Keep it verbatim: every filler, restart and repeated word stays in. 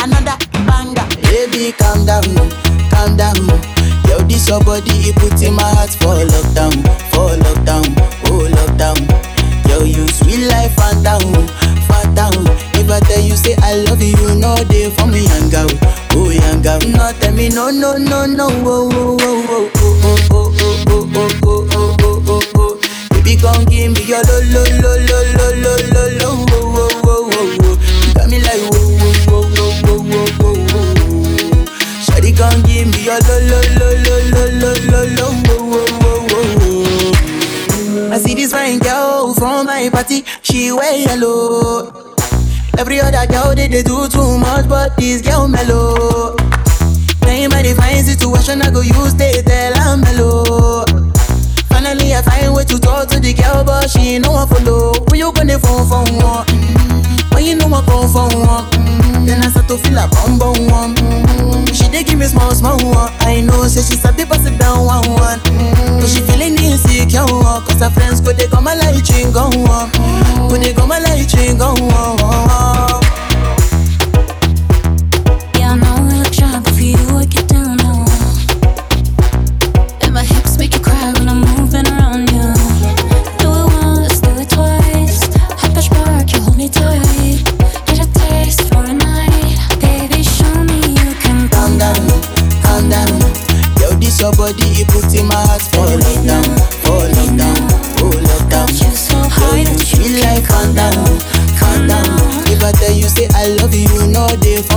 another banger. Baby, calm down, calm down. Yo, this your body, it puts in my heart for lockdown, for lockdown, oh lockdown. Yo, you sweet life, phantom, phantom. If I tell you say I love you, no day for me, young girl, oh young girl. No tell me no, no, no, no, oh, oh, oh, oh, oh, oh, oh, oh, oh, oh, oh, oh, oh, oh. Baby, gon' give me your lo, lo, lo, lo, lo, lo, lo, lo, oh, oh, oh, oh, oh. You got me like whoa, whoa, whoa, whoa, whoa, whoa, whoa. Shawty gon' give me your lo, lo, lo, lo, lo, lo, lo, lo, oh, oh, oh, oh. I see this fine girl from my party, she wear yellow. Every other girl they, they do too much, but this girl mellow. Now in my divine situation, I go use they tell I'm mellow. Finally I find way to talk to the girl, but she ain't no one follow. When you gonna phone for one? Mm-hmm. When you know I come for one? Mm-hmm. Then I start to feel a bum bum one. Mm-hmm. She dey give me small small one. I know say she sabi pass it down one one. Mm-hmm. But she feeling insecure one. Cause her friends go they come my light ring go on. Go they come my light ring go on. Yeah, I know I look shy, but for you I get down low. And my hips make you cry when I'm moving around you. Do it once, do it twice. I push back, you hold me tight. Get a taste for a night. Baby, show me you can calm down, calm down. Yo, this your body, it puts in my heart for lockdown, for lockdown, oh lockdown. You so high that you feel like calm down, calm down. If I tell you say I love you, no day.